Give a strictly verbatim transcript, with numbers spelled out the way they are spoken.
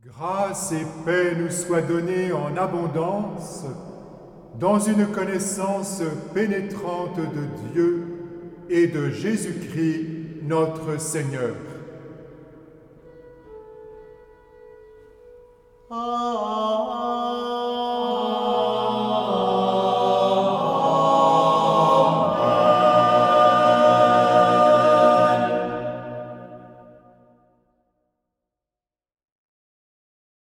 Grâce et paix nous soient données en abondance dans une connaissance pénétrante de Dieu et de Jésus-Christ, notre Seigneur. Amen.